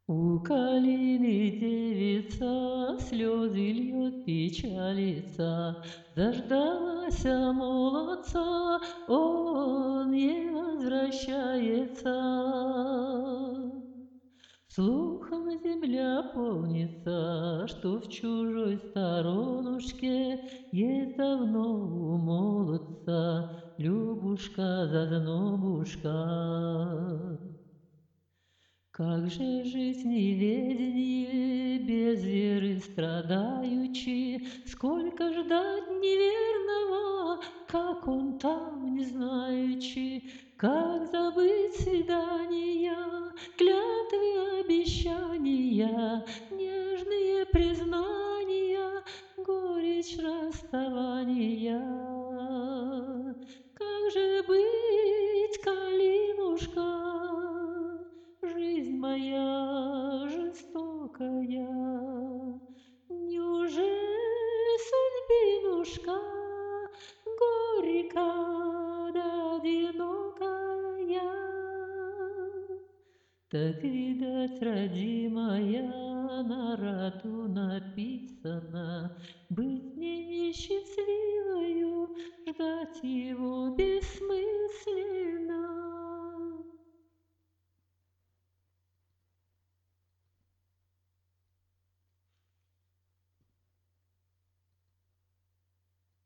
У калины девица слезы льет, печалится, заждалася молодца, он не возвращается. Слухом земля полнится, что в чужой сторонушке есть давно у молодца Любушка-зазнобушка. Как же жить неведенье, без веры страдаючи, сколько ждать неверного, как он там, не знаючи, как забыть свидания, клятвы, обещания, нежные признания, горечь расставания. Как же быть, калинушка? Жизнь моя жестокая, неужели судьбинушка горька да одинокая? Так, видать, родимая, на роду написано быть мне несчастливою, ждать его бессмысленно.